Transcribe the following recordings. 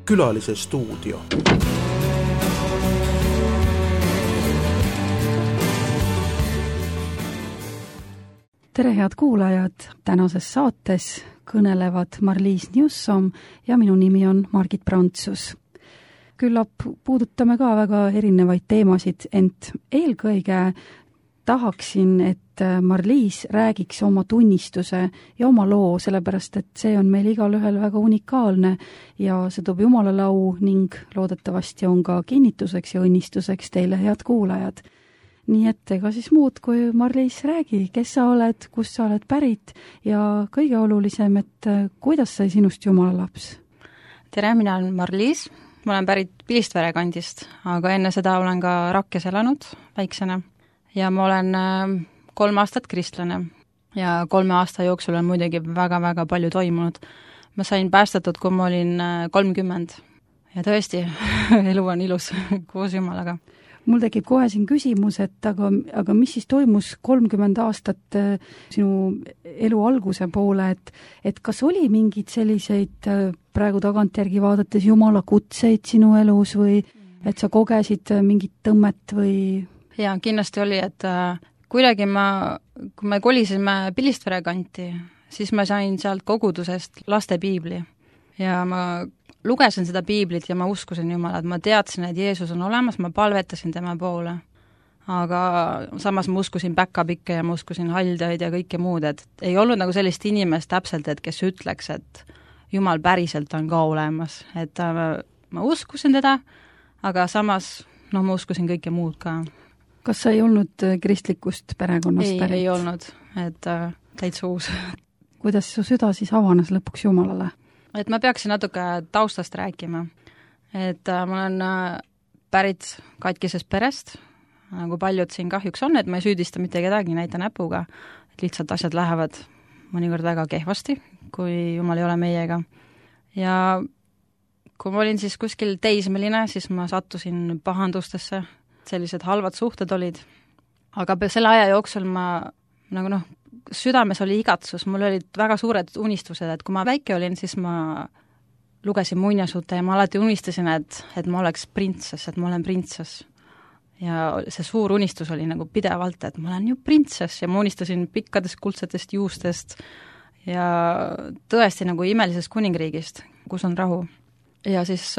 Külalise stuudio. Tere head kuulajad, tänases saates kõnelevad Marliis Newsom ja minu nimi on Margit Prantsus. Küllap puudutame ka väga erinevaid teemasid, ent eelkõige tahaksin, et Marliis räägiks oma tunnistuse ja oma loo, sellepärast et see on meil igalühel väga unikaalne ja see toob Jumalale au ning loodetavasti on ka kinnituseks ja õnnistuseks teile, head kuulajad. Nii et ega siis muud, kui Marliis räägi, kes sa oled, kust sa oled pärit ja kõige olulisem, et kuidas sai sinust Jumala laps? Tere, mina olen Marliis, ma olen pärit Pilistvere kandist, aga enne seda olen ka Rakkes elanud väiksena ja ma olen 3 aastat kristlane ja 3 aasta jooksul on muidugi väga-väga palju toimunud. Ma sain päästetud, kui ma olin 30 ja tõesti, elu on ilus koos Jumalaga. Mul tekib kohe siin küsimus, et aga mis siis toimus 30 aastat sinu elu alguse poole, et kas oli mingid selliseid praegu tagantjärgi vaadates Jumala kutseid sinu elus või et sa kogesid mingit tõmmet või? Jaa, kindlasti oli, et kuidagi kui me kolisime Pilistvere kanti, siis ma sain sealt kogudusest laste piibli ja ma lugesin seda piiblit ja ma uskusin Jumalat, ma teadsin, et Jeesus on olemas, ma palvetasin tema poole. Aga samas ma uskusin päkapikke ja ma uskusin haldjaid ja kõike muud, et ei olnud nagu sellist inimest täpselt, et kes ütleks, et Jumal päriselt on ka olemas. Et ma uskusin teda, aga samas ma uskusin kõike muud ka. Kas sa ei olnud kristlikust perekonnast pärit? Ei olnud, et täitsa uus. Kuidas su süda siis avanes lõpuks Jumalale? Et ma peaksin natuke taustast rääkima. Et ma olen pärit katkisest perest, nagu paljud siin kahjuks on, et ma ei süüdista mitte kedagi, näita näpuga, et lihtsalt asjad lähevad mõnikord väga kehvasti, kui Jumal ei ole meiega. Ja kui ma olin siis kuskil teismeline, siis ma sattusin pahandustesse, sellised halvad suhted olid. Aga selle aja jooksul ma südames oli igatsus, mul olid väga suured unistused, et kui ma väike olin, siis ma lugesin muinasjutte ja ma alati unistasin, et ma oleks printsess, et ma olen printsess. Ja see suur unistus oli nagu pidevalt, et ma olen ju printsess ja ma unistasin pikkadest kuldsetest juustest ja tõesti nagu imelisest kuningriigist, kus on rahu. Ja siis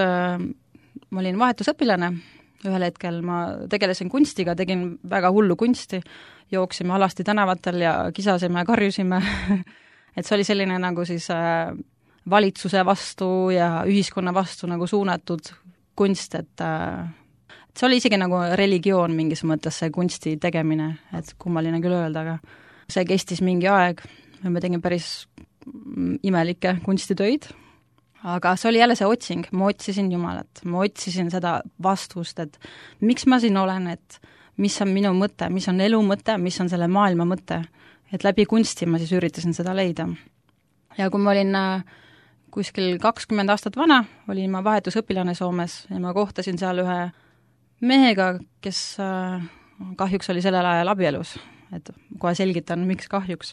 ma olin vahetusõpilane, ühel hetkel ma tegelesin kunstiga, tegin väga hullu kunsti, jooksime alasti tänavatel ja kisasime ja karjusime. Et see oli selline nagu siis valitsuse vastu ja ühiskonna vastu nagu suunatud kunst, et see oli isegi nagu religioon mingis mõttes, see kunsti tegemine, et kummaline küll öelda, aga see kestis mingi aeg ja ma tegin päris imelikke kunstitöid. Aga see oli jälle see otsing, ma otsisin Jumalat, ma otsisin seda vastust, et miks ma siin olen, et mis on minu mõte, mis on elu mõte, mis on selle maailma mõte, et läbi kunsti ma siis üritasin seda leida. Ja kui ma olin kuskil 20 aastat vana, olin ma vahetusõpilane Soomes ja ma kohtasin seal ühe mehega, kes kahjuks oli sellel ajal abielus, et kohe selgitan, miks kahjuks.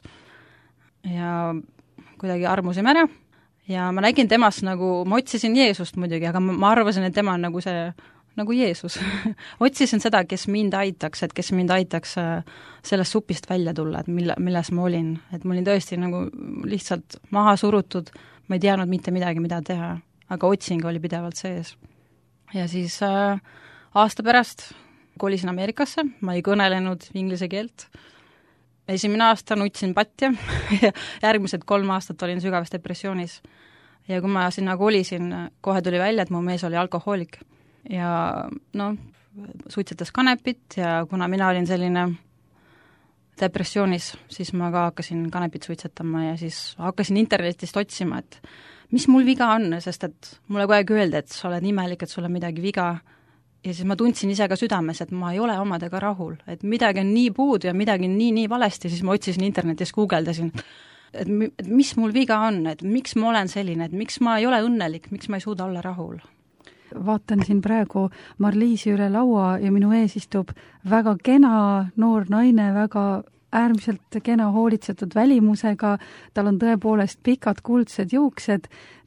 Ja kuidagi armusime ära. Ja ma nägin temast nagu, ma otsisin Jeesust muidugi, aga ma arvasin, et tema on nagu see, nagu Jeesus. Otsisin seda, kes mind aitaks, et kes mind aitaks sellest supist välja tulla, et milles ma olin. Et ma olin tõesti nagu lihtsalt maha surutud, ma ei teadnud mitte midagi, mida teha, aga otsing oli pidevalt sees. Ja siis aasta pärast kolisin Ameerikasse, ma ei kõnelenud inglise keelt. Esimene aasta nutsin patja ja järgmised 3 aastat olin sügavas depressioonis. Ja kui ma sinna kolisin, kohe tuli välja, et mu mees oli alkohoolik ja suitsetas kanepit ja kuna mina olin selline depressioonis, siis ma ka hakkasin kanepit suitsetama ja siis hakkasin internetist otsima, et mis mul viga on, sest et mulle kogu aeg öeldi, et sa oled imelik, et sul on midagi viga. Ja siis ma tundsin ise ka südames, et ma ei ole omadega rahul, et midagi on nii puudu ja midagi on nii valesti, siis ma otsisin internetis, guugeldasin, et mis mul viga on, et miks ma olen selline, et miks ma ei ole õnnelik, miks ma ei suuda olla rahul. Vaatan siin praegu Marliisi üle laua ja minu ees istub väga kena noor naine, väga äärmiselt kena hoolitsetud välimusega, tal on tõepoolest pikad kuldsed juuksed,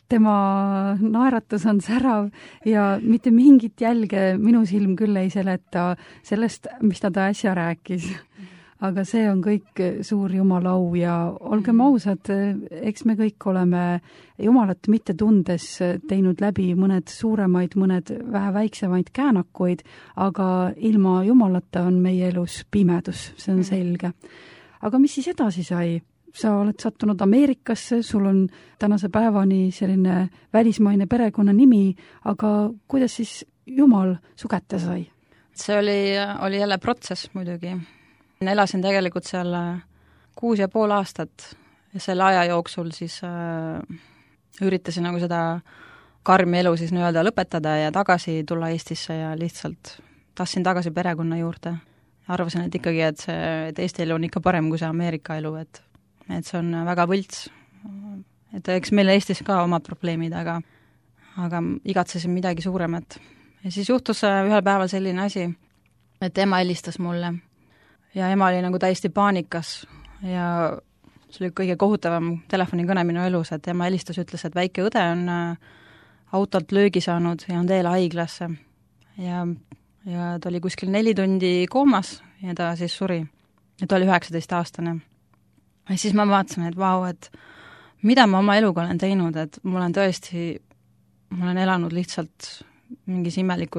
tema naeratus on särav ja mitte mingit jälge minu silm küll ei seleta sellest, mis ta äsja rääkis. Aga see on kõik suur Jumala au ja olgem ausad, eks me kõik oleme Jumalat mitte tundes teinud läbi mõned suuremaid, mõned vähe väiksemaid käänakuid, aga ilma Jumalata on meie elus pimedus, see on selge. Aga mis siis edasi sai? Sa oled sattunud Ameerikasse, sul on tänase päevani selline välismaine perekonnanimi, aga kuidas siis Jumal su kätte sai? See oli jälle protsess muidugi. Elasin tegelikult seal 6,5 aastat ja selle aja jooksul siis üritasin nagu seda karmi elu siis nii-öelda lõpetada ja tagasi tulla Eestisse ja lihtsalt tahtsin tagasi perekonna juurde. Arvasin, et ikkagi, et Eesti elu on ikka parem kui see Ameerika elu, et see on väga võlts. Et eks meil Eestis ka omad probleemid, aga igatsesin midagi suuremat. Ja siis juhtus ühel päeval selline asi, et ema helistas mulle. Ja ema oli nagu täiesti paanikas ja see oli kõige kohutavam telefonikõne minu elus, et ema helistas, ütles, et väike õde on autolt löögi saanud ja on teel haiglasse. Ja ta oli kuskil 4 tundi koomas ja ta siis suri. Ja ta oli 19-aastane. Ja siis ma vaatasin, et vau, et mida ma oma eluga olen teinud, et ma olen elanud lihtsalt mingis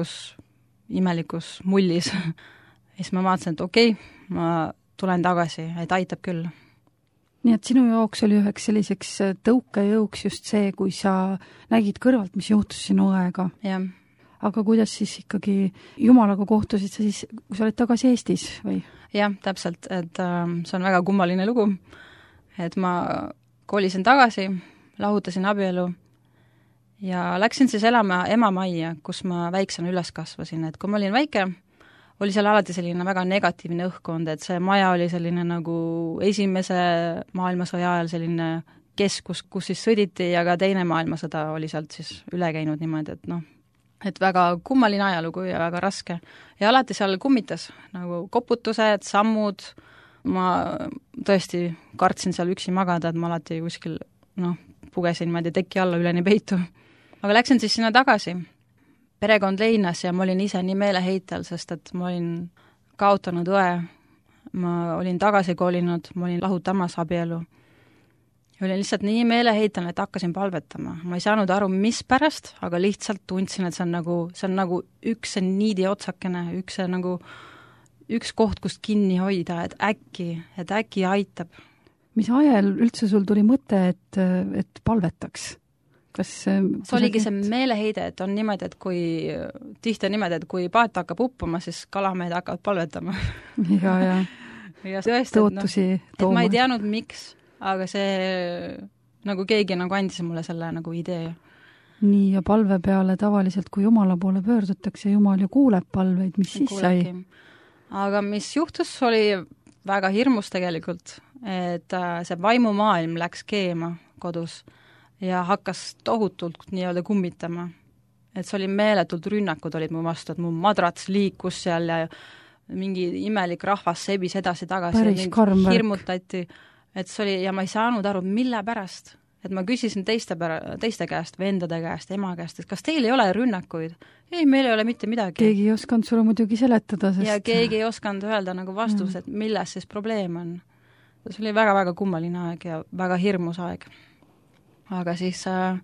imelikus mullis. Ja siis ma vaatasin, et okei, ma tulen tagasi, et aitab küll. Nii et sinu jaoks oli üheks selliseks tõukejõuks just see, kui sa nägid kõrvalt, mis juhtus sinu õega. Jah. Aga kuidas siis ikkagi Jumalaga kohtusid sa siis, kui sa olid tagasi Eestis või? Jah, täpselt, et see on väga kummaline lugu, et ma kolisin tagasi, lahutasin abielu ja läksin siis elama ema majja, kus ma väiksena üles kasvasin, et kui ma olin väike, oli seal alati selline väga negatiivne õhkkond, et see maja oli selline nagu esimese maailmasõja ajal selline keskus, kus siis sõditi ja ka teine maailmasõda oli sealt siis üle käinud niimoodi, et väga kummaline ajalugu ja väga raske. Ja alati seal kummitas nagu koputused, sammud, ma tõesti kartsin seal üksi magada, et ma alati kuskil pugesin niimoodi teki alla üleni peitu. Aga läksin siis sinna tagasi. Perekond leinas ja ma olin ise nii meeleheitel, sest et ma olin kaotanud õe, ma olin tagasi kolinud, ma olin lahutamas abielu. Ja olin lihtsalt nii meeleheitel, et hakkasin palvetama. Ma ei saanud aru, mis pärast, aga lihtsalt tundsin, et see on nagu üks niidi otsakene, üks koht, kust kinni hoida, et äkki aitab. Mis ajal üldse sul tuli mõte, et palvetaks? See oligi see meeleheide, et on niimoodi, et tihti on niimoodi, et kui paat hakkab uppuma, siis kalamehed hakkavad palvetama. Ja tõesti, tõotusi et ma ei teadnud, miks, aga see nagu keegi andis mulle selle nagu idee. Nii, ja palve peale tavaliselt, kui Jumala poole pöördutakse, Jumal ju kuuleb palveid, mis siis sai? Aga mis juhtus, oli väga hirmus tegelikult, et see vaimumaailm läks keema kodus ja hakkas tohutult nii-öelda kummitama. Et see oli meeletult rünnakud olid mu vastu, et mu madrats liikus seal ja mingi imelik rahvas sebis edasi-tagasi. Päris karm värk. Hirmutati, et see oli, ja ma ei saanud aru, mille pärast. Et ma küsisin teiste käest, vendade käest, ema käest, et kas teil ei ole rünnakuid? Ei, meil ei ole mitte midagi. Keegi ei osanud sulle muidugi seletada, sest... Ja keegi ei osanud öelda nagu vastus, et milles siis probleem on. See oli väga-väga kummaline aeg ja väga hirmus aeg. Aga siis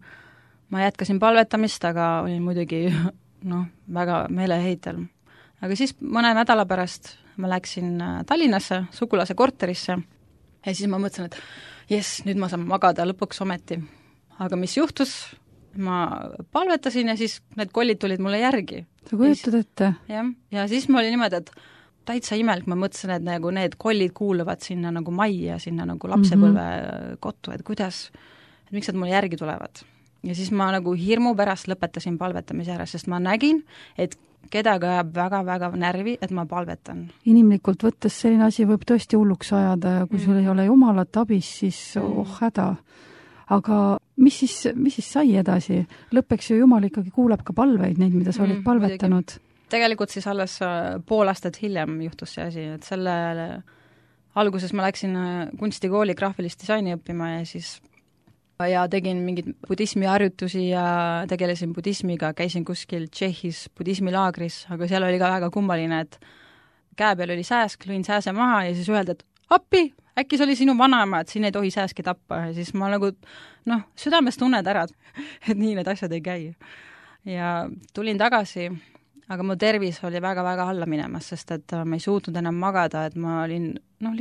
ma jätkasin palvetamist, aga olin muidugi väga meeleheitel. Aga siis mõne nädala pärast ma läksin Tallinnasse, sugulase korterisse ja siis ma mõtlesin, et nüüd ma saan magada lõpuks ometi. Aga mis juhtus? Ma palvetasin ja siis need kollid tulid mulle järgi. Sa kujutad ette? Jah, ja siis ma olin niimoodi, et täitsa imelik, ma mõtlesin, et nagu need kollid kuuluvad sinna nagu majja, sinna nagu lapsepõlve kottu, et kuidas... et miks nad mulle järgi tulevad. Ja siis ma nagu hirmu pärast lõpetasin palvetamise ära, sest ma nägin, et kedagi ajab väga-väga närvi, et ma palvetan. Inimlikult võttes selline asi võib tõesti hulluks ajada ja kui sul ei ole Jumalat abis, siis häda. Aga mis siis sai edasi? Lõppeks ju Jumal ikkagi kuuleb ka palveid, neid, mida sa olid palvetanud. Tegelikult siis alles pool aastat hiljem juhtus see asi, et selle alguses ma läksin kunstikooli graafilist disaini õppima ja siis ja tegin mingeid budismi harjutusi ja tegelesin budismiga, käisin kuskil Tšehhis budismilaagris, aga seal oli ka väga kummaline, et käe peal oli sääsk, lõin sääse maha ja siis öelda, et appi, äkki see oli sinu vanaema, et siin ei tohi sääski tappa ja siis ma nagu südames tunned ära, et nii need asjad ei käi. Ja tulin tagasi, aga mu tervis oli väga-väga alla minemas, sest et ma ei suutnud enam magada, et ma olin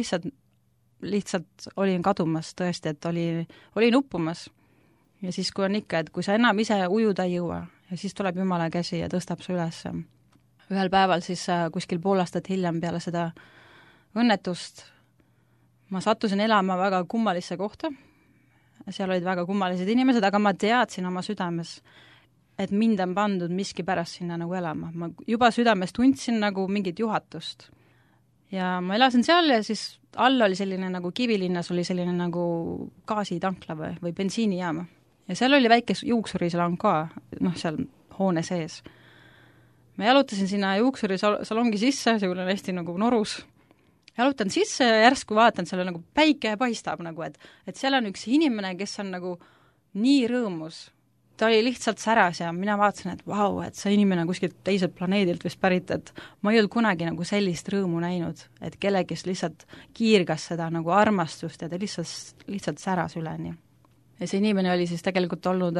lihtsalt olin kadumas tõesti, et olin uppumas. Ja siis kui on ikka, et kui sa enam ise ujuda ei jõua ja siis tuleb Jumala käsi ja tõstab su üles. Ühel päeval siis kuskil pool aastat hiljem peale seda õnnetust ma sattusin elama väga kummalisse kohta. Seal olid väga kummalised inimesed, aga ma teadsin oma südames, et mind on pandud miski pärast sinna nagu elama. Ma juba südames tundsin nagu mingit juhatust. Ja ma elasin seal ja siis all oli selline nagu Kivilinnas oli selline nagu gaasitankla või bensiinijaama. Ja seal oli väike juuksurisalong ka, seal hoone sees. Ma jalutasin sinna juuksurisalongi sisse, see oli hästi nagu norus. Jalutan sisse ja järsku vaatan, seal nagu päike paistab, nagu, et seal on üks inimene, kes on nagu nii rõõmus. Ta oli lihtsalt säras ja mina vaatasin, et vau, et see inimene kuskilt teiselt planeedilt vist pärit, et ma ei olnud kunagi nagu sellist rõõmu näinud, et kellegist lihtsalt kiirgas seda nagu armastust ja ta lihtsalt säras üleni. Ja see inimene oli siis tegelikult olnud,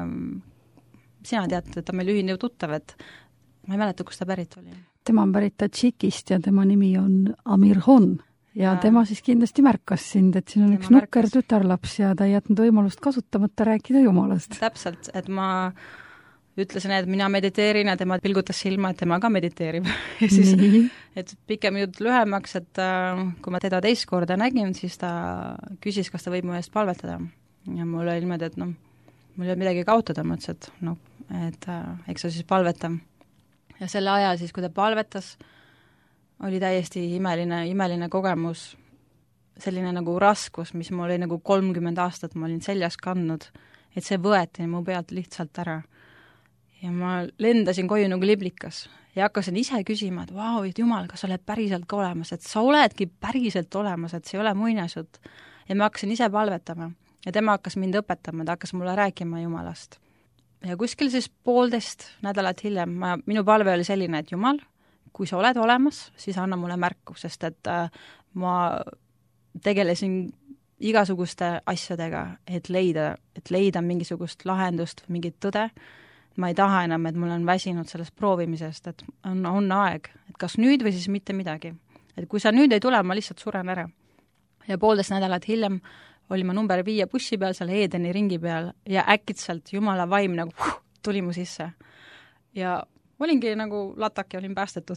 sina tead, et ta meil ühine tuttav, et ma ei mäleta, kus ta pärit oli. Tema on pärit Tadžikist ja tema nimi on Amir Hon. Ja tema siis kindlasti märkas sind, et siin on üks nukker tütarlaps ja ta ei jätnud võimalust kasutamata rääkida Jumalast. Täpselt, et ma ütlesin, et mina mediteerin ja tema pilgutas silma, et tema ka mediteerib. Ja siis, et pikem jutt lühemaks, et kui ma teda teist korda nägin, siis ta küsis, kas ta võib mu eest palvetada. Ja mul oli niimoodi, et mul ei ole midagi kaotada, ma ütlesin, et eks sa siis palveta. Ja selle aja siis, kui ta palvetas, oli täiesti imeline kogemus, selline nagu raskus, mis mul oli nagu 30 aastat, ma olin seljas kandnud, et see võeti mu pealt lihtsalt ära. Ja ma lendasin koju nagu liblikas ja hakkasin ise küsima, et vau, et Jumal, kas sa oled päriselt ka olemas, et sa oledki päriselt olemas, et see ei ole muinasjutt. Ja ma hakkasin ise palvetama ja tema hakkas mind õpetama, ta hakkas mulle rääkima Jumalast. Ja kuskil siis 1,5 nädalat hiljem minu palve oli selline, et Jumal, kui sa oled olemas, siis anna mulle märku, sest et ma tegelesin igasuguste asjadega, et leida mingisugust lahendust või mingit tõde. Ma ei taha enam, et mul on väsinud sellest proovimisest, et on aeg, et kas nüüd või siis mitte midagi. Et kui sa nüüd ei tule, ma lihtsalt suren ära. Ja 1,5 nädalat hiljem oli ma number 5 bussi peal, seal Edeni ringi peal ja äkitselt Jumala vaim nagu tuli mu sisse. Ja olingi nagu latak ja olin päästetud.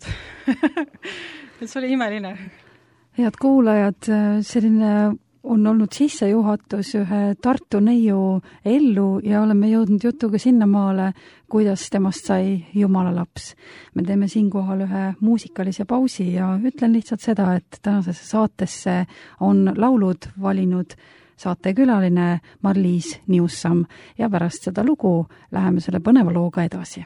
Et see oli imeline. Head kuulajad, selline on olnud sissejuhatus ühe Tartu neiu ellu ja oleme jõudnud jutuga sinnamaale, kuidas temast sai Jumala laps. Me teeme siinkohal ühe muusikalise pausi ja ütlen lihtsalt seda, et tänasesse saatesse on laulud valinud saatekülaline Marliis Newsom ja pärast seda lugu läheme selle põneva looga edasi.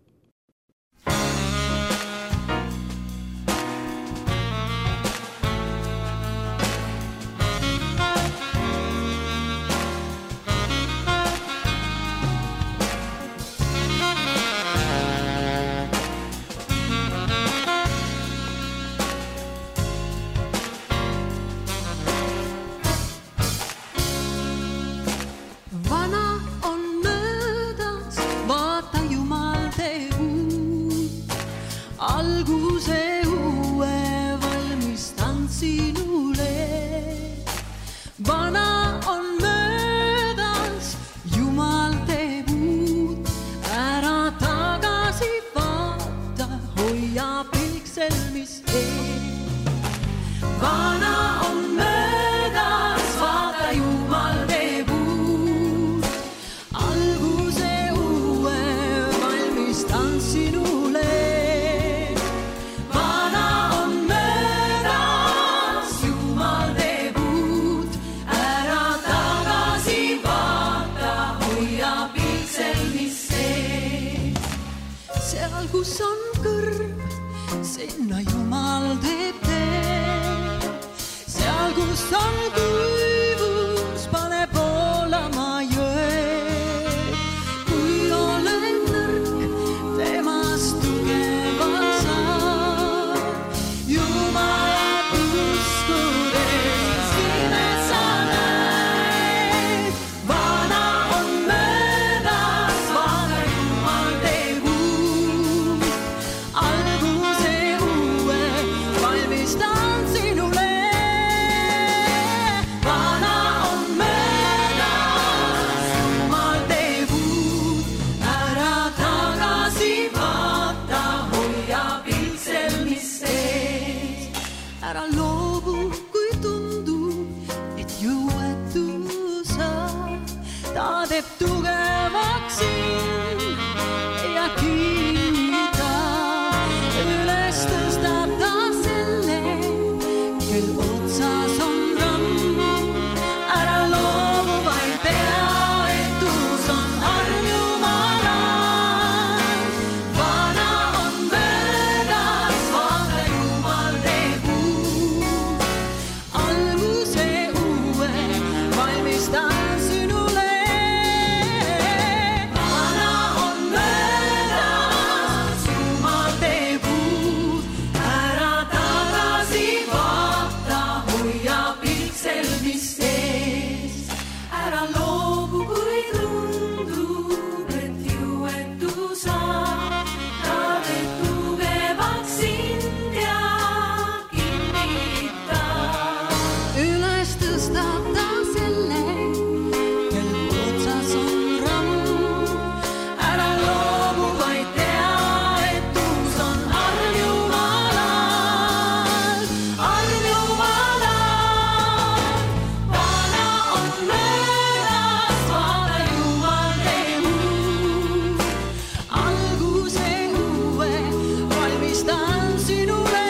Kus on kõrv, sinna Jumal teeb tee. Seal, kus on kuivus, paneb olema ta teeb tugevaks sind ja kinnitab, üles tõstab ta selle, kel otsas on ramm. Ära loomu, vaid tea, et uus on arm Jumalal. Vana on möödas, vaata Jumal teeb uut. Alguse uue valmistan sinule. Vana on möödas, Jumal teeb uut. Ära tagasi vaata, hoia piksel, mis ees. Ära loobu, kui tundub, et jõuetu saab. Ta teeb tugevaks sind ja kinnitab. Üles tõstab ta selle, kel otsas on ramm. Ära loobu, vaid tea, et uus on arm Jumalal. Arm Jumalal. Vana on möödas, vaata Jumal teeb uut. Alguse uue valmistan sinule.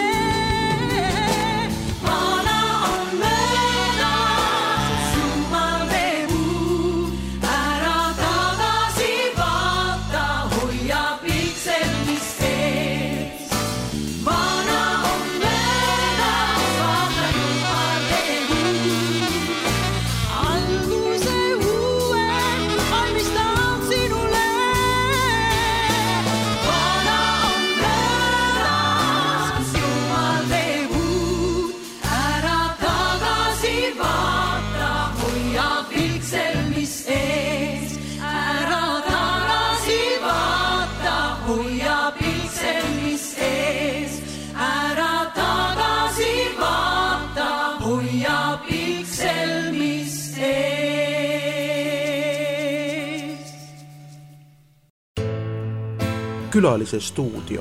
Vana on möödas, Jumal teeb uut. Ära tagasi vaata, hoia piksel, mis ees. Vana on möödas, vaata Jumal teeb uut. Alguse uue valmistan sinule. Vana on möödas, Jumal teeb uut. Ära tagasi vaata, hoia piksel, mis ees. Ära tagasi vaata, hoia piksel, mis ees. Ära tagasi vaata, hoia piksel, mis ees. Külalise stuudio.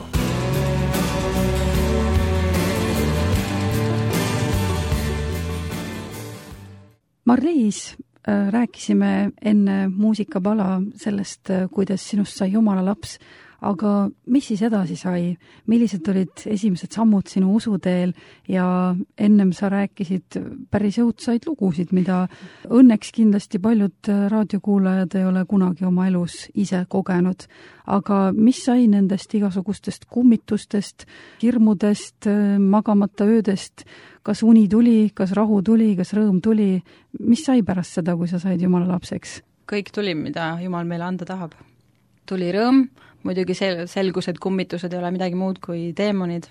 Marliis, rääkisime enne muusikapala sellest, kuidas sinust sai Jumala laps, aga mis siis edasi sai? Millised olid esimesed sammud sinu usuteel ja ennem sa rääkisid päris õudsaid lugusid, mida õnneks kindlasti paljud raadiokuulajad ei ole kunagi oma elus ise kogenud. Aga mis sai nendest igasugustest kummitustest, hirmudest, magamata öödest? Kas uni tuli, kas rahu tuli, kas rõõm tuli? Mis sai pärast seda, kui sa said Jumala lapseks? Kõik tuli, mida Jumal meile anda tahab. Tuli rõõm, muidugi selgus, et kummitused ei ole midagi muud kui teemonid.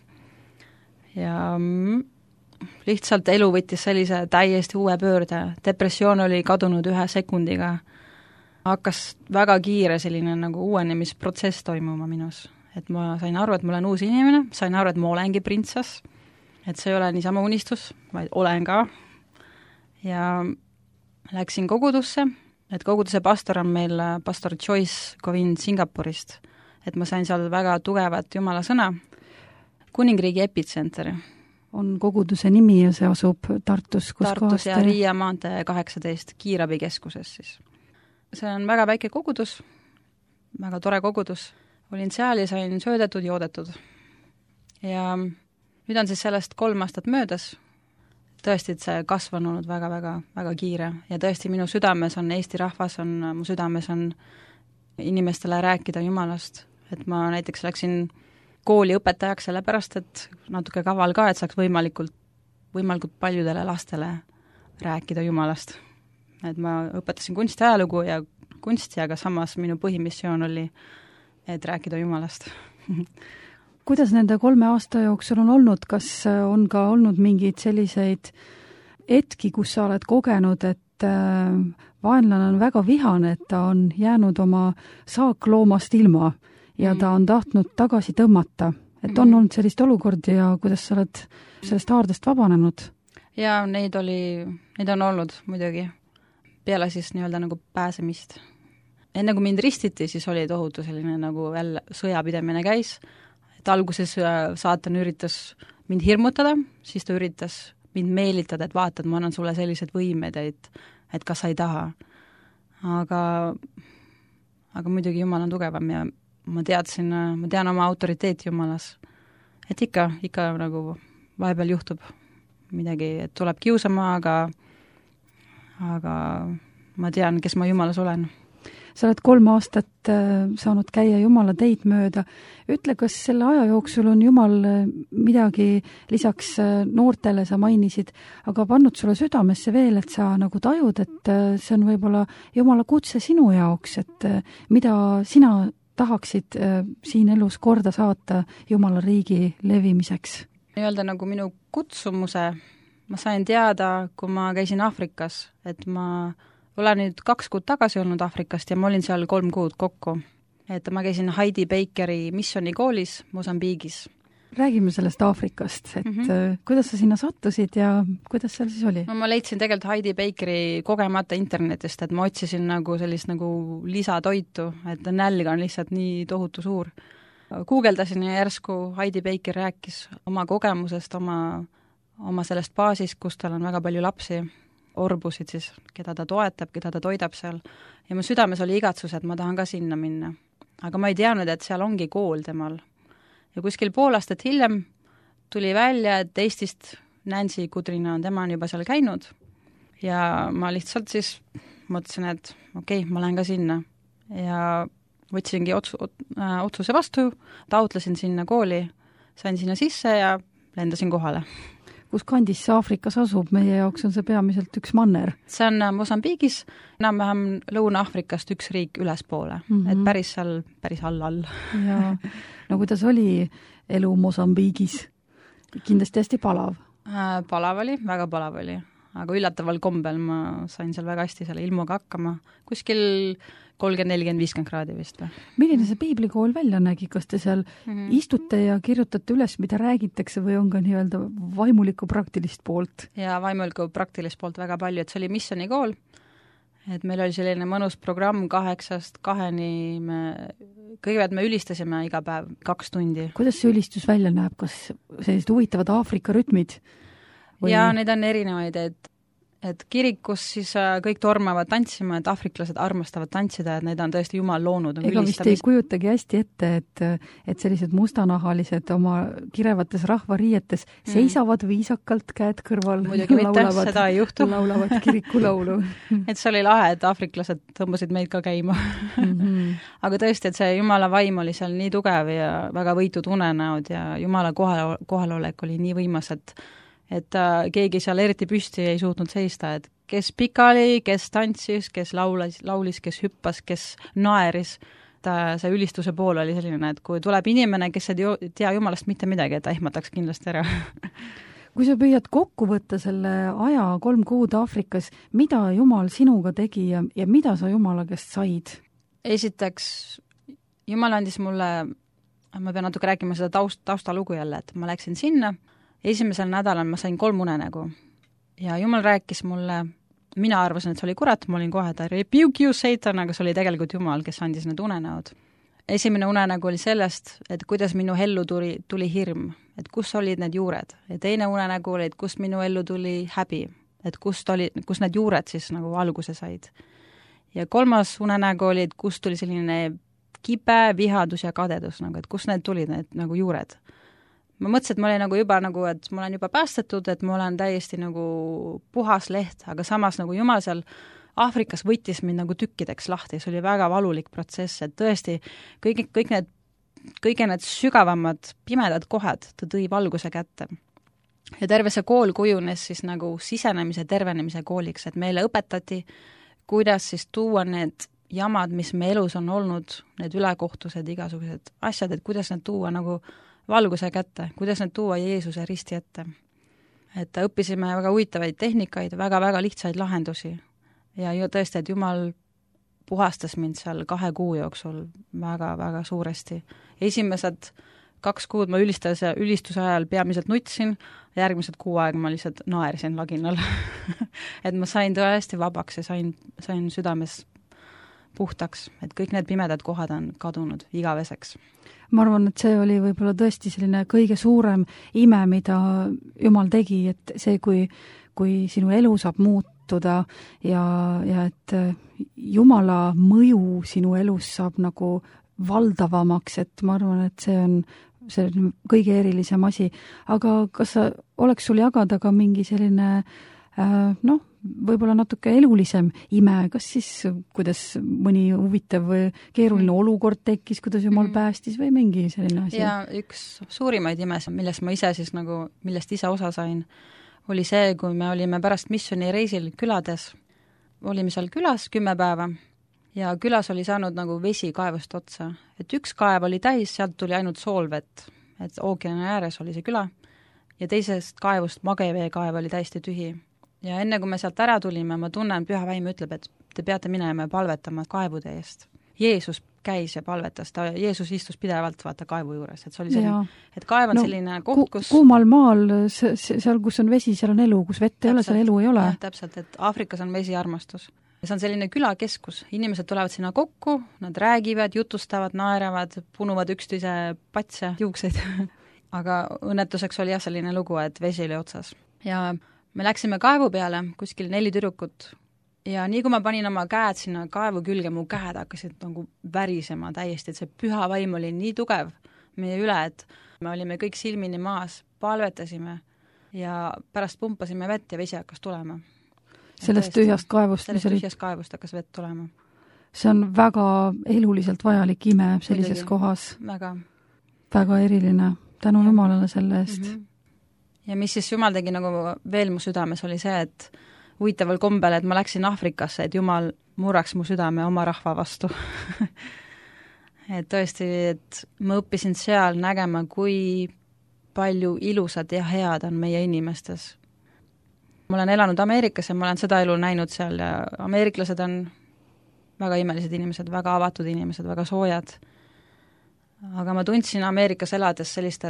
Ja lihtsalt elu võttis sellise täiesti uue pöörde. Depressioon oli kadunud 1 sekundiga. Hakkas väga kiire selline nagu uuenemisprotsess toimuma minus. Et ma sain aru, et ma olen uus inimene, sain aru, et ma olengi printsess. Et see ei ole niisama unistus, vaid olen ka. Ja läksin kogudusse, et koguduse pastor on meil pastor Joyce Govin Singapurist. Et ma sain seal väga tugevat Jumala sõna. Kuningriigi epitsenter. On koguduse nimi ja see asub Tartus, kus Tartus ja Riia maantee 18 kiirabikeskuses siis. See on väga väike kogudus, väga tore kogudus. Olin seal ja sain söödetud, joodetud. Ja nüüd on siis sellest 3 aastat möödas. Tõesti, et see kasv on olnud väga kiire ja tõesti minu südames on Eesti rahvas, mu südames on inimestele rääkida Jumalast. Et ma näiteks läksin kooli õpetajaks sellepärast, et natuke kaval ka, et saaks võimalikult paljudele lastele rääkida Jumalast. Et ma õpetasin kunstiajalugu ja kunsti, aga samas minu põhimissioon oli, et rääkida Jumalast. Kuidas nende 3 aasta jooksul on olnud? Kas on ka olnud mingeid selliseid hetki, kus sa oled kogenud, et vaenlane on väga vihane, et ta on jäänud oma saakloomast ilma ja ta on tahtnud tagasi tõmmata? Et on olnud sellist olukordi ja kuidas sa oled sellest haardest vabanenud? Ja neid on olnud muidugi. Peale siis nii-öelda nagu pääsemist. Enne kui mind ristiti, siis oli tohutu selline nagu jälle sõjapidemine käis. Et alguses saatan üritas mind hirmutada, siis ta üritas mind meelitada, et vaata, et ma annan sulle sellised võimed, et kas sa ei taha. aga muidugi Jumal on tugevam ja ma tean oma autoriteeti Jumalas. Et ikka nagu vahepeal juhtub midagi, et tuleb kiusama, aga ma tean, kes ma Jumalas olen. Sa oled 3 aastat saanud käia Jumala teid mööda. Ütle, kas selle aja jooksul on Jumal midagi lisaks noortele, sa mainisid, aga pannud sulle südamesse veel, et sa nagu tajud, et see on võib-olla Jumala kutse sinu jaoks, et mida sina tahaksid siin elus korda saata Jumala riigi levimiseks? Nii-öelda nagu minu kutsumuse ma sain teada, kui ma käisin Aafrikas, et ma olen nüüd 2 kuud tagasi olnud Aafrikast ja ma olin seal 3 kuud kokku. Et ma käisin Heidi Bakeri missionikoolis Mosambiigis. Räägime sellest Aafrikast, et kuidas sa sinna sattusid ja kuidas seal siis oli? No ma leidsin tegelikult Heidi Bakeri kogemata internetist, et ma otsisin nagu sellist nagu lisatoitu, et nälg on lihtsalt nii tohutu suur. Guugeldasin ja järsku Heidi Baker rääkis oma kogemusest, oma sellest baasist, kus tal on väga palju lapsi, orbusid siis, keda ta toetab, keda ta toidab seal. Ja mu südames oli igatsus, et ma tahan ka sinna minna. Aga ma ei teadnud, et seal ongi kool temal. Ja kuskil 5 aastat hiljem tuli välja, et Eestist Nancy Kudrina on tema juba seal käinud. Ja ma lihtsalt siis mõtlesin, et okei, ma lähen ka sinna. Ja võtsingi otsuse vastu, taotlesin sinna kooli, sain sinna sisse ja lendasin kohale. Kus kandis see Aafrikas asub? Meie jaoks on see peamiselt üks manner. See on Mosambiigis, enam-vähem Lõuna-Aafrikast üks riik ülespoole, et päris all. Ja, no kuidas oli elu Mosambiigis? Kindlasti hästi palav. Palav oli, väga palav oli, aga üllataval kombel ma sain seal väga hästi selle ilmuga hakkama. Kuskil 30-40-50 kraadi vist või. Milline see piiblikool välja nägi? Kas te seal istute ja kirjutate üles, mida räägitakse või on ka nii-öelda vaimulikku praktilist poolt? Ja vaimulikku praktilist poolt väga palju, et see oli missionikool, et meil oli selline mõnus programm 8-2, kõigepealt me ülistasime iga päev 2 tundi. Kuidas see ülistus välja näeb? Kas sellised huvitavad Aafrika rütmid? Või... Ja need on erinevaid, et kirikus siis kõik tormavad tantsima, et aafriklased armastavad tantsida, et need on tõesti Jumal loonud. Ega vist ei kujutagi hästi ette, et sellised mustanahalised oma kirevates rahvariietes seisavad viisakalt käed kõrval. Muidugi mitte, seda ei juhtu. Laulavad kirikulaulu. Et see oli lahe, et aafriklased tõmbasid meid ka käima. Aga tõesti, et see Jumala vaim oli seal nii tugev ja väga võitud unenäod ja Jumala kohalolek oli nii võimas, et keegi seal eriti püsti ei suutnud seista, et kes pikali, kes tantsis, kes laulis, kes hüppas, kes naeris. See ülistuse pool oli selline, et kui tuleb inimene, kes ei tea Jumalast mitte midagi, et ta ehmataks kindlasti ära. Kui sa püüad kokku võtta selle aja 3 kuud Aafrikas, mida Jumal sinuga tegi ja mida sa Jumala käest said? Esiteks, Jumal andis mulle, ma pean natuke rääkima seda taustalugu jälle, et ma läksin sinna, esimesel nädalal ma sain 3 unenägu ja Jumal rääkis mulle, mina arvasin, et see oli kurat, ma olin kohe, ta rebuke you, Satan, aga see oli tegelikult Jumal, kes andis need unenäod. Esimene unenägu oli sellest, et kuidas minu ellu tuli hirm, et kus olid need juured. Ja teine unenägu oli, et kust minu ellu tuli häbi, et kus need juured siis nagu alguse said. Ja 3. unenägu oli, et kust tuli selline kibe, vihadus ja kadedus, nagu, et kus need tulid, need nagu juured. Ma mõtlesin, et ma olin nagu juba et ma olen juba päästetud, et ma olen täiesti nagu puhas leht, aga samas nagu Jumal seal Aafrikas võttis mind nagu tükkideks lahti, see oli väga valulik protsess, et tõesti kõik need sügavamad pimedad kohad ta tõi valguse kätte. Ja terve see kool kujunes siis nagu sisenemise, tervenemise kooliks, et meile õpetati, kuidas siis tuua need jamad, mis me elus on olnud, need ülekohtused, igasugused asjad, et kuidas need tuua nagu valguse kätte, kuidas need tuua Jeesuse risti ette. Et õppisime väga huvitavaid tehnikaid, väga-väga lihtsaid lahendusi ja ju tõesti, et Jumal puhastas mind seal 2 kuu jooksul väga-väga suuresti. Esimesed 2 kuud ma ülistuse ajal peamiselt nutsin, järgmised 6 aega ma lihtsalt naersin laginal. Et ma sain tõesti vabaks ja sain südames puhtaks, et kõik need pimedad kohad on kadunud igaveseks. Ma arvan, et see oli võib-olla tõesti selline kõige suurem ime, mida Jumal tegi, et see, kui sinu elu saab muuta muutuda ja et Jumala mõju sinu elus saab nagu valdavamaks, et ma arvan, et see on kõige erilisem asi. Aga kas oleks sul jagada ka mingi selline võib-olla natuke elulisem ime, kas siis kuidas mõni huvitav või keeruline olukord tekkis, kuidas Jumal päästis või mingi selline asi? Ja üks suurimaid imes, millest ise osa sain, oli see, kui me olime pärast missioonireisil külades, olime seal külas 10 päeva ja külas oli saanud nagu vesi kaevust otsa. Et üks kaev oli täis, sealt tuli ainult soolvett, et ookeani ääres oli see küla ja teisest kaevust magevee kaev oli täiesti tühi. Ja enne kui me sealt ära tulime, ma tunnen, Püha Vaim ütleb, et te peate minema ja palvetama kaevude eest. Jeesus käis ja palvetas, Jeesus istus pidevalt vaata kaevu juures, et see oli selline, et kaev on selline koht, kus kuumal maal, seal kus on vesi, seal on elu, kus vett ei ole, seal elu ei ole. Täpselt, et Aafrikas on vesi armastus. Ja see on selline külakeskus, inimesed tulevad sinna kokku, nad räägivad, jutustavad, naeravad, punuvad üksteise patse, juukseid. Aga õnnetuseks oli selline lugu, et vesi oli otsas. Ja me läksime kaevu peale, kuskil 4 tüdrukut ja nii kui ma panin oma käed sinna kaevu külge, mu käed hakkasid nagu värisema täiesti, et see Püha Vaim oli nii tugev meie üle, et me olime kõik silmini maas, palvetasime ja pärast pumpasime vett ja vesi hakkas tulema. Sellest tühjast kaevust? Sellest tühjast kaevust hakkas vett tulema. See on väga eluliselt vajalik ime sellises kohas. Väga eriline. Tänu Jumalale selle eest. Ja mis siis Jumal tegi nagu veel mu südames oli see, et huvitaval kombel, et ma läksin Aafrikasse, et Jumal murraks mu südame oma rahva vastu. Et tõesti, et ma õppisin seal nägema, kui palju ilusad ja head on meie inimestes. Ma olen elanud Ameerikas ja ma olen seda elu näinud seal ja ameeriklased on väga imelised inimesed, väga avatud inimesed, väga soojad. Aga ma tundsin Ameerikas elades sellist,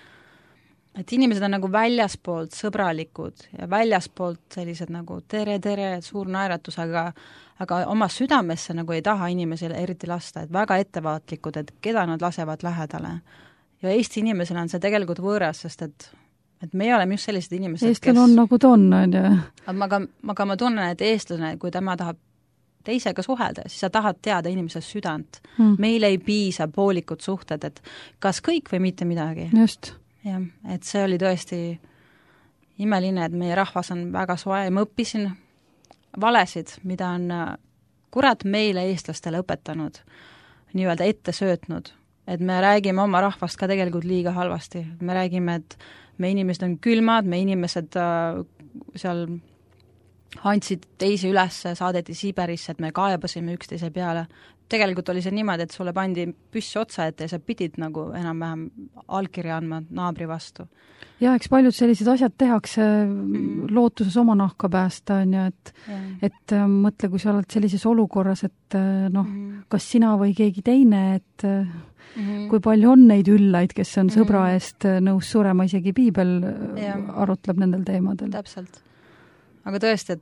et inimesed on nagu väljaspoolt sõbralikud ja väljaspoolt sellised nagu tere, suur naeratus, aga oma südamesse nagu ei taha inimesele eriti lasta, et väga ettevaatlikud, et keda nad lasevad lähedale. Ja Eesti inimesele on see tegelikult võõras, sest et meie oleme just sellised inimesed, Eestel on nagu ta on. Aga ma tunnen, et eestlane, kui tema tahab teisega suhelda, siis sa tahad teada inimesest südant. Meil ei piisa poolikut suhted, et kas kõik või mitte midagi. Just. Ja, et see oli tõesti imeline, et meie rahvas on väga soe ja ma õppisin valesid, mida on kurat meile eestlastele õpetanud, nii-öelda ette söötnud, et me räägime oma rahvast ka tegelikult liiga halvasti. Me räägime, et me inimesed on külmad, me inimesed seal andsid teisi üles, saadeti Siiberisse, et me kaebasime üksteise peale. Tegelikult oli see niimoodi, et sulle pandi püssi otsa ette ja sa pidid nagu enam-vähem allkirja andma naabri vastu. Ja eks paljud sellised asjad tehakse lootuses oma nahka päästa, et mõtle, kui sa oled sellises olukorras, et kas sina või keegi teine, et kui palju on neid üllaid, kes on sõbra eest nõus surema, isegi Piibel arutleb nendel teemadel. Täpselt. Aga tõesti,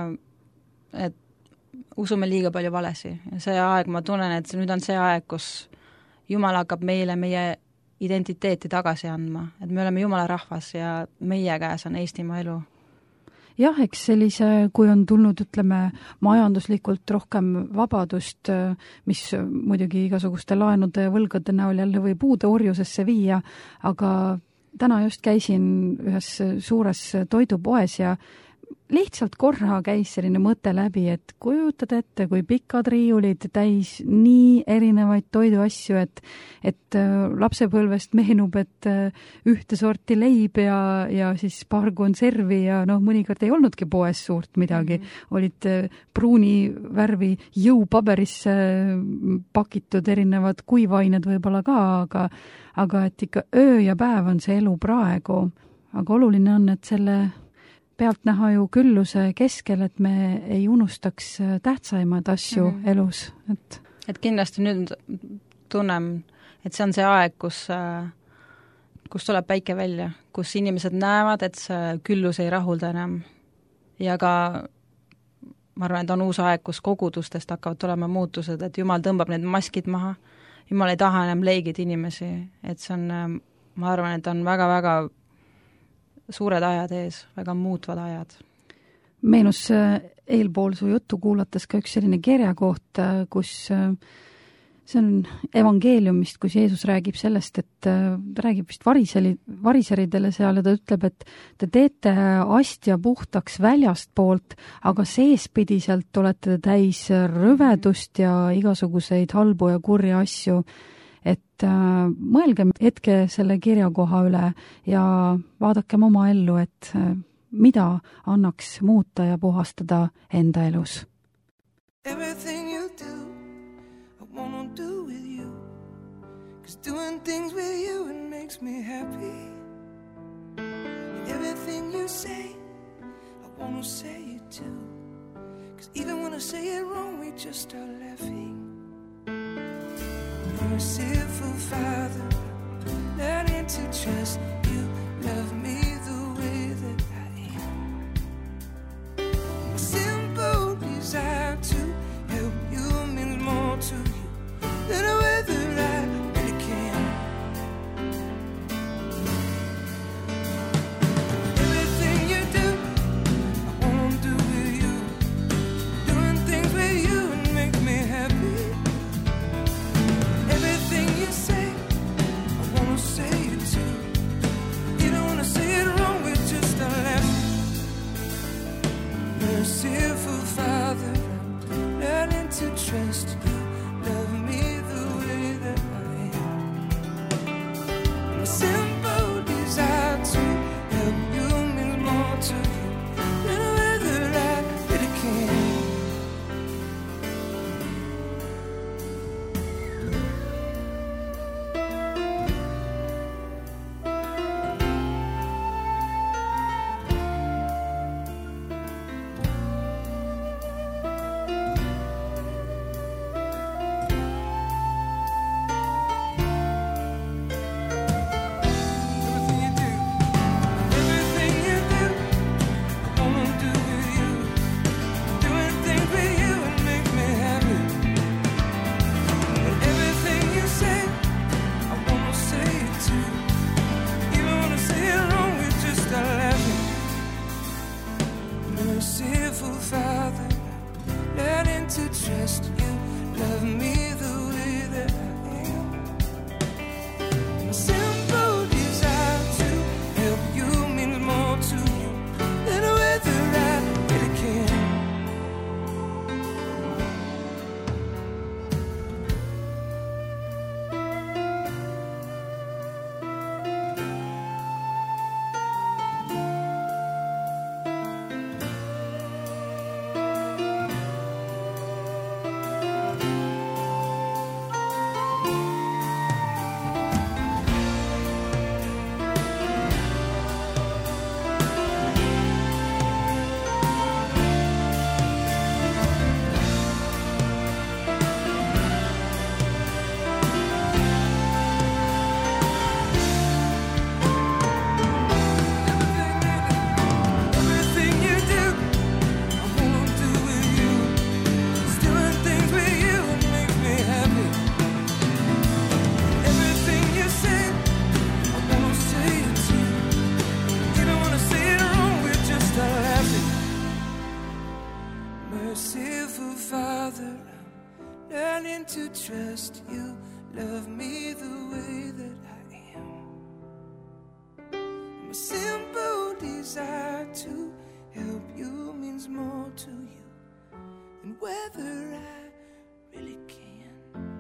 et usume liiga palju valesi ja see aeg, ma tunnen, et nüüd on see aeg, kus Jumal hakkab meile meie identiteeti tagasi andma, et me oleme Jumala rahvas ja meie käes on Eestimaa elu. Jah, eks sellise, kui on tulnud, ütleme, majanduslikult rohkem vabadust, mis muidugi igasuguste laenude ja võlgade näol jälle võib uude orjusesse viia, aga täna just käisin ühes suures toidupoes ja lihtsalt korra käis selline mõte läbi, et kujutad ette, kui pikad riiulid täis nii erinevaid toiduasju, et lapsepõlvest meenub, et ühte sorti leib ja siis paar konservi ja mõnikord ei olnudki poes suurt midagi. Olid pruuni värvi jõupaberisse pakitud erinevad kuivained võib-olla ka, aga et ikka öö ja päev on see elu praegu. Aga oluline on, et selle pealt näha ju külluse keskel, et me ei unustaks tähtsaimaid asju elus. Et kindlasti nüüd tunnen, et see on see aeg, kus tuleb päike välja, kus inimesed näevad, et see küllus ei rahulda enam. Ja ka ma arvan, et on uus aeg, kus kogudustest hakkavad tulema muutused, et Jumal tõmbab need maskid maha. Jumal ei taha enam leigida inimesi, et see on, ma arvan, et on väga-väga suured ajad ees, väga muutvad ajad. Meenus eelpool su juttu kuulates ka üks selline kirjakoht, kus see on evangeeliumist, kus Jeesus räägib sellest, et ta räägib vist variseridele seal ja ta ütleb, et te teete astja puhtaks väljast poolt, aga seespidiselt olete täis rüvedust ja igasuguseid halbu ja kurja asju. Et mõelgem hetke selle kirjakoha üle ja vaadakem oma ellu, et mida annaks muuta ja puhastada enda elus. Everything you do I wanna do with you, 'cause doing things with you, it makes me happy. And everything you say I wanna say it too, 'cause even when I say it wrong, we just start laughing. Merciful Father, learning to trust you, love me the way that I am. My simple desire to help you means more to you than a weather I really can. Everything you do, I wanna do with you. Doing things with you, it makes me happy. Everything you say, I wanna say it too. You don't wanna say it wrong, we just start laughing. Merciful Father, learning to trust you, love me the way that I am. My simple desire to help you means more to you than whether I really can. Merciful Father, learning to trust you, love me the way that I am. My simple desire to help you means more to you than whether I really can. Merciful Father, learning to trust you, love me the way that I am. My simple desire to help you means more to you than whether I really can.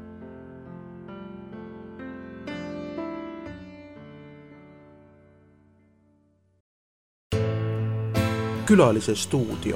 Külalise stuudio.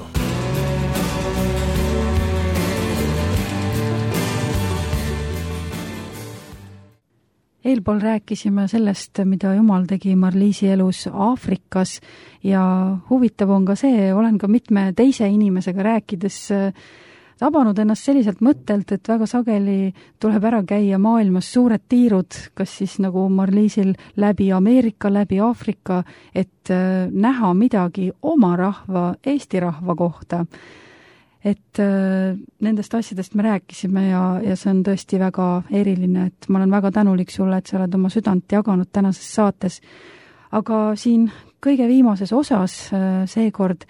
Eelpool rääkisime sellest, mida Jumal tegi Marliisi elus Aafrikas ja huvitav on ka see, olen ka mitme teise inimesega rääkides tabanud ennast selliselt mõttelt, et väga sageli tuleb ära käia maailmas suured tiirud, kas siis nagu Marliisil läbi Ameerika, läbi Aafrika, et näha midagi oma rahva, Eesti rahva kohta. Et nendest asjadest me rääkisime ja see on tõesti väga eriline, et ma olen väga tänulik sulle, et sa oled oma südant jaganud tänases saates. Aga siin kõige viimases osas seekord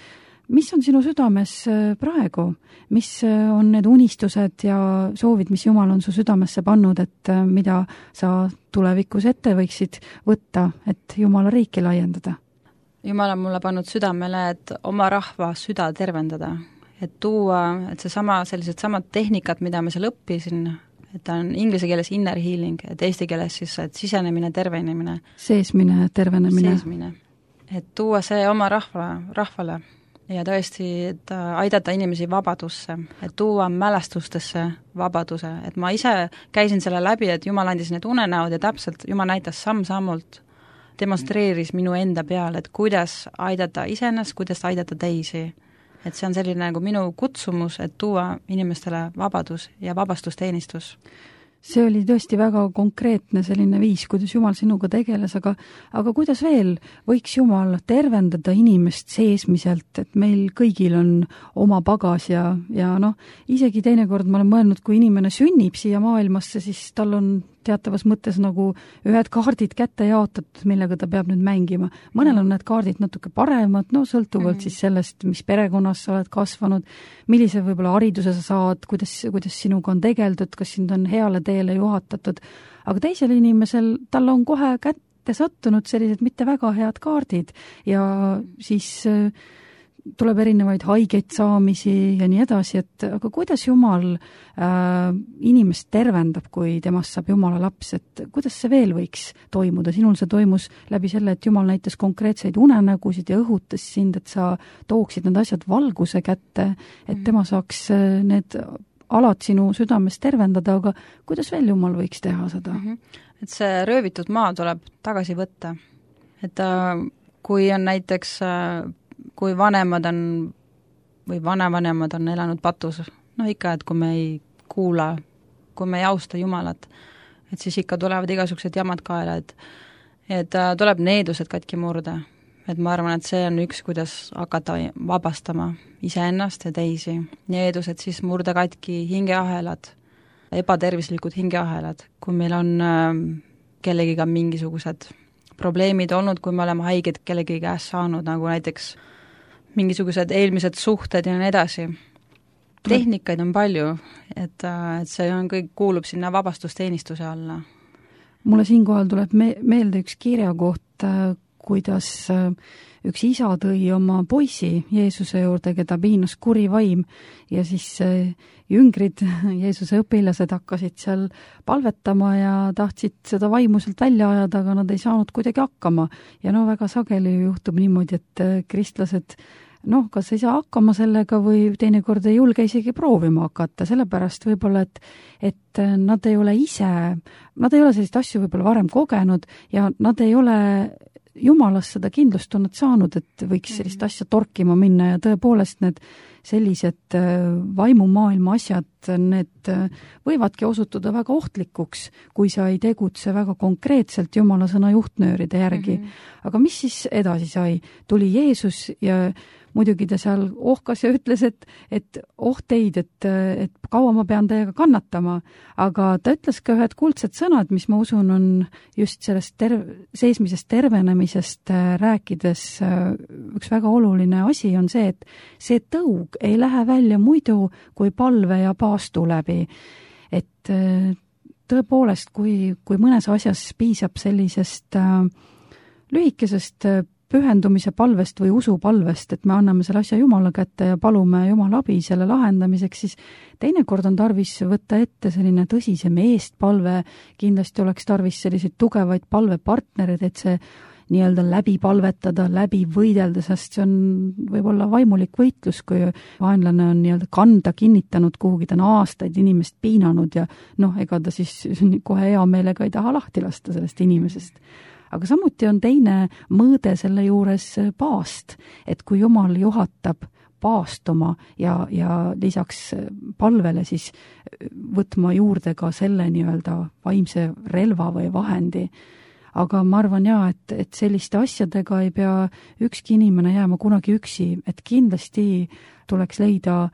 mis on sinu südames praegu? Mis on need unistused ja soovid, mis Jumal on su südamesse pannud, et mida sa tulevikus ette võiksid võtta, et Jumala riiki laiendada? Jumal on mulle pannud südamele, et oma rahva süda tervendada, et tuua, et sellised samad tehnikad, mida ma seal õppisin, et ta on inglise keeles inner healing, et eesti keeles siis et sisenemine, tervenemine. Seesmine, tervenemine. Seesmine. Et tuua see oma rahvale ja tõesti, et aidata inimesi vabadusse, et tuua mälestustesse vabaduse, et ma ise käisin selle läbi, et Jumal andis need unenäod ja täpselt Jumal näitas samm-sammult, demonstreeris minu enda peal, et kuidas aidata iseennast, kuidas aidata teisi. Et see on selline nagu minu kutsumus, et tuua inimestele vabadus ja vabastusteenistus. See oli tõesti väga konkreetne selline viis, kuidas Jumal sinuga tegeles, aga kuidas veel võiks Jumal tervendada inimest seesmiselt, et meil kõigil on oma pagas ja isegi teinekord ma olen mõelnud, kui inimene sünnib siia maailmasse, siis tal on teatavas mõttes nagu ühed kaardid kätte jaotatud, millega ta peab nüüd mängima. Mõnel on need kaardid natuke paremad, sõltuvalt siis sellest, mis perekonnas sa oled kasvanud, millise võib-olla hariduse sa saad, kuidas sinuga on tegeldud, kas sind on heale teele juhatatud, aga teisel inimesel, tal on kohe kätte sattunud sellised mitte väga head kaardid ja siis tuleb erinevaid haigeid saamisi ja nii edasi, et aga kuidas Jumal inimest tervendab, kui temast saab Jumala laps, et kuidas see veel võiks toimuda? Sinul see toimus läbi selle, et Jumal näitas konkreetseid unenägusid ja õhutas sind, et sa tooksid need asjad valguse kätte, et tema saaks need alad sinu südames tervendada, aga kuidas veel Jumal võiks teha seda? Et see röövitud maa tuleb tagasi võtta. Et kui on näiteks kui vanemad on või vanavanemad on elanud patus, ikka, et kui me ei kuula, kui me ei austa Jumalat, et siis ikka tulevad igasugused jamad kaela, et tuleb needused katki murda. Et ma arvan, et see on üks, kuidas hakata vabastama iseennast ja teisi. Needused siis murda katki hingeahelad, ebatervislikud hingeahelad, kui meil on kellegiga mingisugused probleemid olnud, kui me oleme haiged kellegi käest saanud, nagu näiteks mingisugused eelmised suhted ja nii edasi. Tehnikaid on palju, et see on kõik kuulub sinna vabastusteenistuse alla. Mulle siinkohal tuleb meelde üks kirjakoht, kuidas üks isa tõi oma poisi Jeesuse juurde, keda piinas kuri vaim ja siis jüngrid, Jeesuse õpilased hakkasid seal palvetama ja tahtsid seda vaimu sealt välja ajada, aga nad ei saanud kuidagi hakkama. Ja väga sageli juhtub niimoodi, et kristlased kas ei saa hakkama sellega või teinekord ei julge isegi proovima hakata, sellepärast võib-olla, et nad ei ole sellist asju võib-olla varem kogenud ja nad ei ole Jumalast seda kindlustunnet saanud, et võiks sellist asja torkima minna ja tõepoolest need sellised vaimumaailma asjad, need võivadki osutuda väga ohtlikuks, kui sa ei tegutse väga konkreetselt Jumala sõna juhtnööride järgi. Aga mis siis edasi sai? Tuli Jeesus ja muidugi ta seal ohkas ja ütles, et teid, et kaua ma pean teiega kannatama, aga ta ütles ka ühed kuldsed sõnad, mis ma usun on just sellest seesmisest tervenemisest rääkides üks väga oluline asi on see, et see tõug ei lähe välja muidu kui palve ja paastu läbi. Et tõepoolest, kui mõnes asjas piisab sellisest lühikesest pühendumise palvest või usupalvest, et me anname selle asja Jumala kätte ja palume Jumala abi selle lahendamiseks, siis teinekord on tarvis võtta ette selline tõsisem eestpalve, kindlasti oleks tarvis selliseid tugevaid palvepartnereid, et see nii-öelda läbi palvetada, läbi võidelda, sest see on võib-olla vaimulik võitlus, kui vaenlane on nii-öelda kanda kinnitanud kuhugi, ta on aastaid inimest piinanud ja ega ta siis kohe hea meelega ei taha lahti lasta sellest inimesest. Aga samuti on teine mõõde selle juures paast, et kui Jumal juhatab paastuma ja lisaks palvele siis võtma juurde ka selle nii-öelda vaimse relva või vahendi. Aga ma arvan et selliste asjadega ei pea ükski inimene jääma kunagi üksi, et kindlasti tuleks leida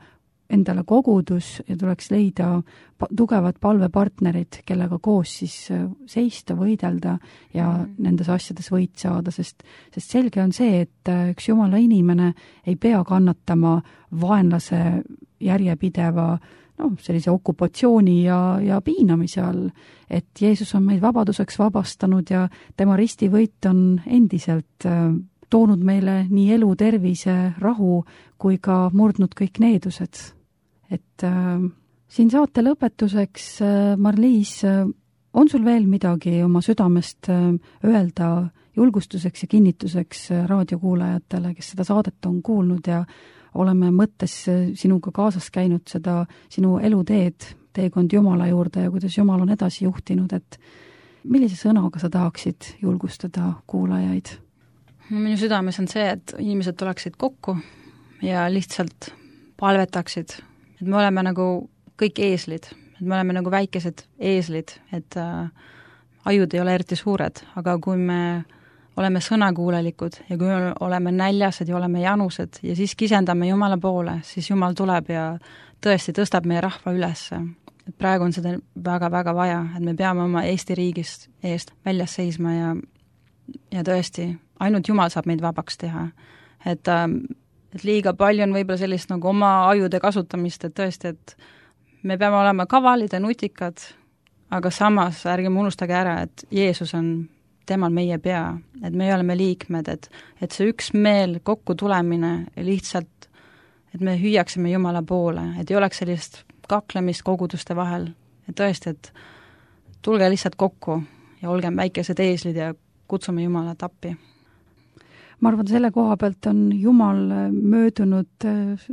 endale kogudus ja tuleks leida tugevad palvepartnerid, kellega koos siis seista, võidelda ja nendes asjades võit saada, sest selge on see, et üks Jumala inimene ei pea kannatama vaenlase järjepideva sellise okupatsiooni ja piinamise all, et Jeesus on meid vabaduseks vabastanud ja tema ristivõit on endiselt toonud meile nii elu, tervise, rahu kui ka murdnud kõik needused. Et siin saate lõpetuseks, Marliis, on sul veel midagi oma südamest öelda julgustuseks ja kinnituseks raadiokuulajatele, kes seda saadet on kuulnud ja oleme mõttes sinuga kaasas käinud seda sinu eluteed, teekond Jumala juurde ja kuidas Jumal on edasi juhtinud, et millise sõnaga sa tahaksid julgustada kuulajaid? Minu südames on see, et inimesed tuleksid kokku ja lihtsalt palvetaksid, et me oleme nagu kõik eeslid, et me oleme nagu väikesed eeslid, et ajud ei ole eriti suured, aga kui me oleme sõnakuulelikud ja kui me oleme näljased ja oleme janused ja siis kisendame Jumala poole, siis Jumal tuleb ja tõesti tõstab meie rahva ülesse. Et praegu on seda väga-väga vaja, et me peame oma Eesti riigist eest väljas seisma ja tõesti, ainult Jumal saab meid vabaks teha. Et liiga palju on võib-olla sellist nagu oma ajude kasutamist, et tõesti, et me peame olema kavalid ja nutikad, aga samas ärgem unustage ära, et Jeesus on temal meie pea, et me oleme liikmed, et see üks meel kokku tulemine lihtsalt, et me hüüaksime Jumala poole, et ei oleks sellist kaklemist koguduste vahel, et tõesti, et tulge lihtsalt kokku ja olgem väikesed eeslid ja kutsume Jumalat appi. Ma arvan, selle koha pealt on Jumal möödunud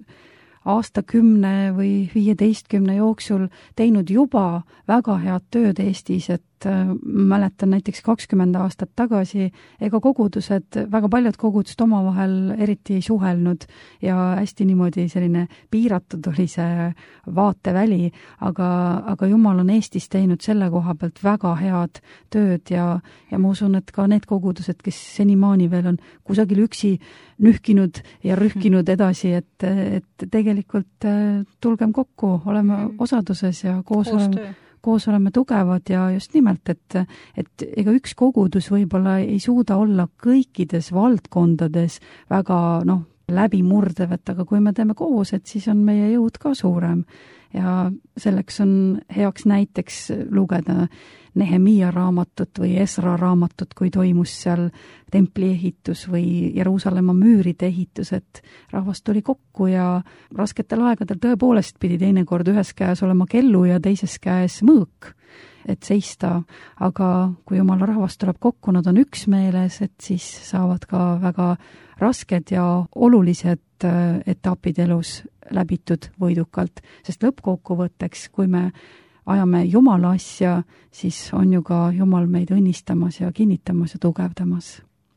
aastakümne või 15 jooksul teinud juba väga head tööd Eestis, et mäletan näiteks 20 aastat tagasi, ega kogudused, väga paljud kogudused omavahel eriti ei suhelnud ja hästi niimoodi selline piiratud oli see vaateväli, aga Jumal on Eestis teinud selle koha pealt väga head tööd ja ma usun, et ka need kogudused, kes senimaani veel on kusagil üksi nühkinud ja rühkinud edasi, et tegelikult tulgem kokku, oleme osaduses ja koos oleme tugevad ja just nimelt, et ega üks kogudus võib-olla ei suuda olla kõikides valdkondades väga läbimurdev, et aga kui me teeme koos, et siis on meie jõud ka suurem ja selleks on heaks näiteks lugeda Nehemia raamatut või Esra raamatut, kui toimus seal templi ehitus või Jeruusalemma müüride ehitus, et rahvas tuli kokku ja rasketel aegadel tõepoolest pidi teinekord ühes käes olema kellu ja teises käes mõõk, et seista, aga kui Jumala rahvas tuleb kokku, nad on üksmeeles, et siis saavad ka väga rasked ja olulised etapid elus läbitud võidukalt, sest lõppkokkuvõtteks, kui me ajame Jumala asja, siis on ju ka Jumal meid õnnistamas ja kinnitamas ja tugevdamas.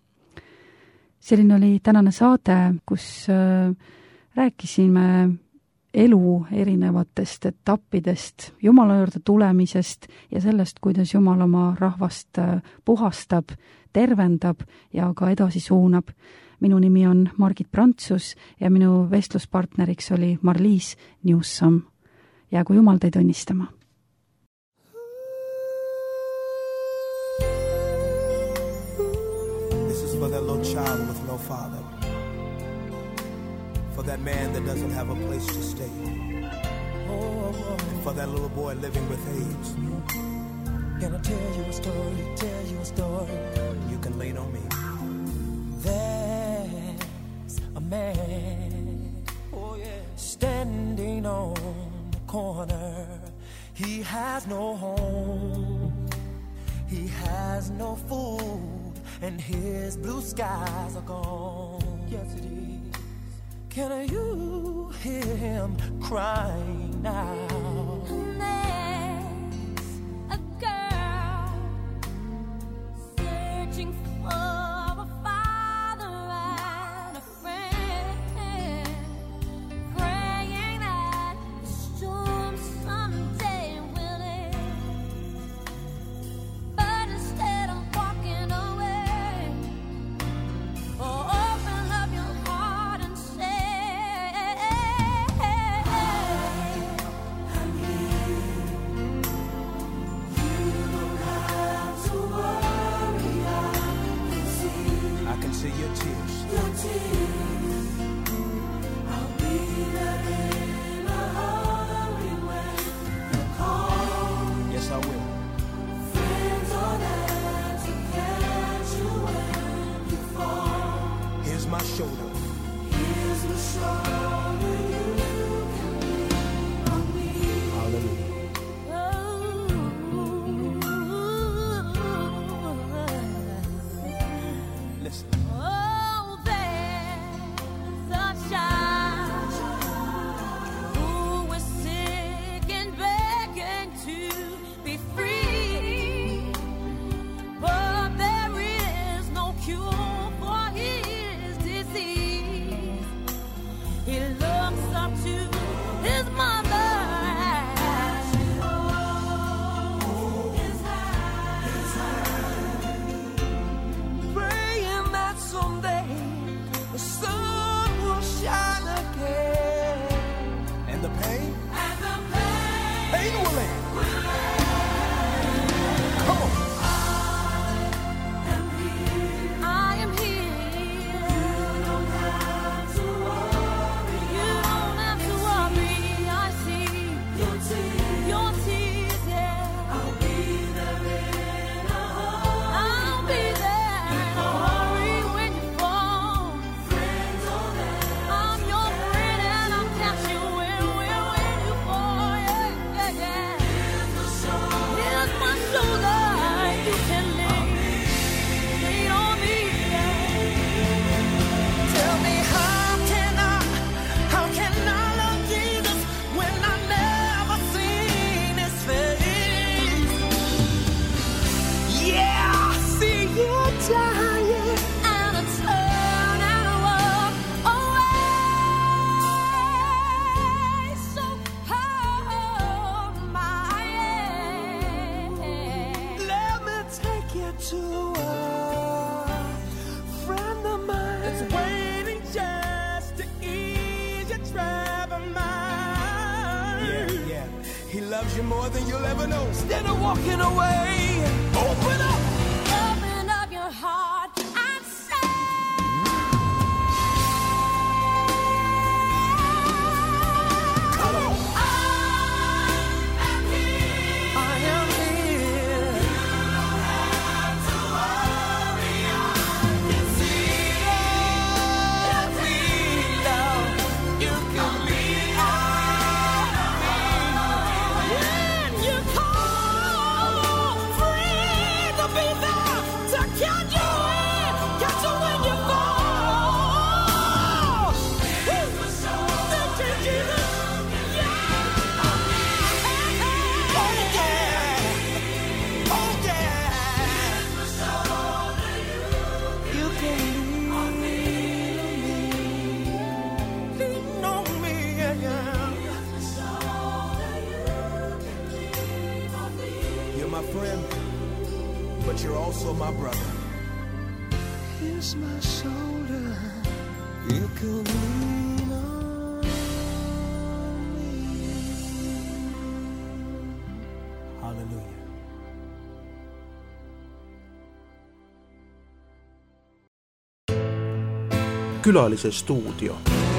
Selline oli tänane saade, kus rääkisime elu erinevatest etappidest, Jumala juurde tulemisest ja sellest, kuidas Jumal oma rahvast puhastab, tervendab ja ka edasi suunab. Minu nimi on Margit Prantsus ja minu vestluspartneriks oli Marliis Newsom. Jäägu Jumal teid õnnistama. For that little child with no father, for that man that doesn't have a place to stay, and for that little boy living with AIDS. Can I tell you a story, you can lean on me. There's a man, standing on the corner. He has no home, he has no food, and his blue skies are gone. Yes, it is. Can you hear him crying now? There's a girl searching for a father and a friend, praying that the storm someday will end. But instead of walking away, open up your heart and say, to a friend of mine that's waiting just to ease your troubled mind. Yeah. He loves you more than you'll ever know. Instead of walking away, open up your heart and say, come on. I am here. I am here. You don't have to worry. I can see your freedom. You can lean on me when you call. Free to be there to catch you when you fall. Thank you, Jesus. You can lean on me, You're my friend, but you're also my brother. Here's my shoulder. You can lean on me. Hallelujah. Külalise stuudio.